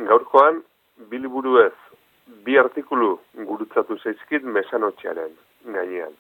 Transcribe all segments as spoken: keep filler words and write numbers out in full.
Gaurkoan, bi liburuez, bi artikulu gurutzatu zaizkit mesanotxearen gainean.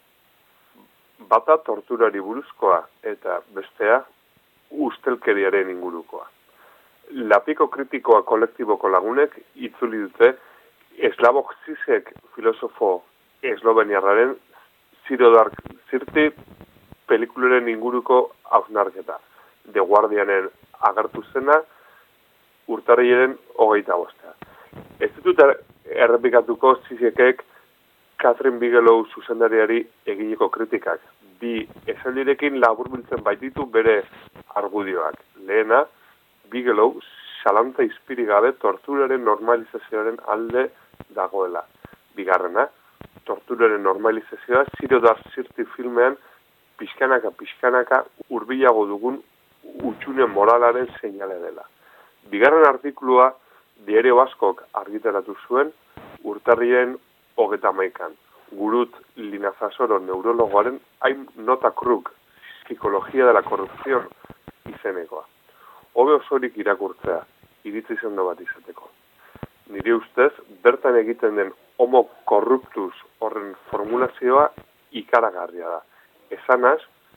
Bata torturari buruzkoa eta bestea ustelkeriaren ingurukoa. Lapiko kritikoa kolektiboko lagunek itzuli dute Slavoj Zizek filosofo esloveniarraren Zero Dark Thirty pelikularen inguruko hausnarketa. The Guardianen agertu zena urtarrilaren hogeita bostea. Ez ditut errepikatuko Zizekek Catherine Bigelow zuzendariari eginiko kritikak. Bi esaldirekin laburbiltzen baititu bere argudioak. Lehena, Bigelow salanta izpiri gabe torturaren normalizazioaren alde dagoela. Bigarrena, torturaren normalizazioa Zero Dark Thirty filmean pixkanaka-pixkanaka hurbilago dugun utxune moralaren seinale dela. Bigarren artikulua Diario Baskok argitaratu zuen urtarriaren hogeta hamaikan. Gurut Linazasoro neurologoaren hain nota kruk, psikologia de la corrupción izenekoa. Hobe osorik irakurtzea, iritzi zendo bat izateko. Nire ustez, bertan egiten den homo corruptus horren formulazioa ikaragarria da. Esanaz,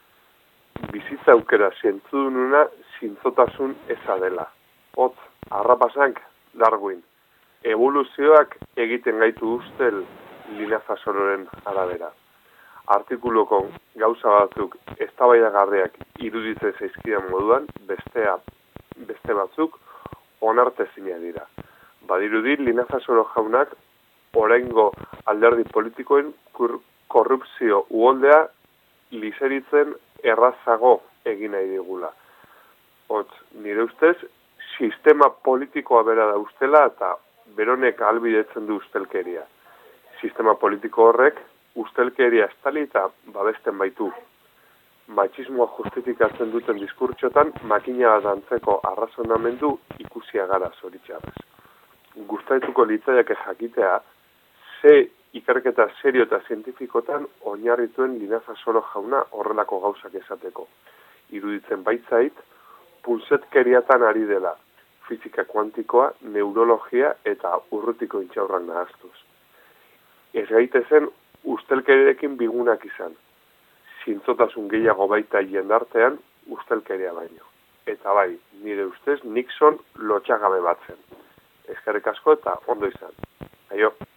bizitza aukera zientzudununa zintzotasun eza dela. Hotz, harrapasank, Darwin. Evoluzioak egiten gaitu ustel Linazasororen arabera. Artikuluko gauza batzuk eztabaidagarriak iruditzen zaizkidan moduan, bestea, beste batzuk onartezina dira. Badirudi Linazasoro jaunak oraingo alderdi politikoen korrupzio uholdea liseritzen errazago egin nahi digula. Hotz, nire ustez, sistema politikoa bera da ustela eta beronek ahalbidetzen du ustelkeria. Sistema politiko horrek ustelkeria estali eta babesten baitu. Matxismoa justifikatzen duten diskurtsotan makina bat antzeko arrazonamendu ikusia gara zoritxarrez. Gustaituko litzaiake jakitea, ze ikerketa serio eta zientifikotan oinarrituen Linazasoro jauna horrelako gauzak esateko. Iruditzen baitzait, pulsetkeriatan ari dela, fizika kuantikoa, neurologia eta urrutiko intxaurrak nahaztuz. Ez gaitezen ustelkeriarekin bigunak izan. Zintzotasun gehiago baita jendartean ustelkeria baino. Eta bai, nire ustez Nixon lotxagabe batzen. Eskerrik asko eta ondo izan. Aio.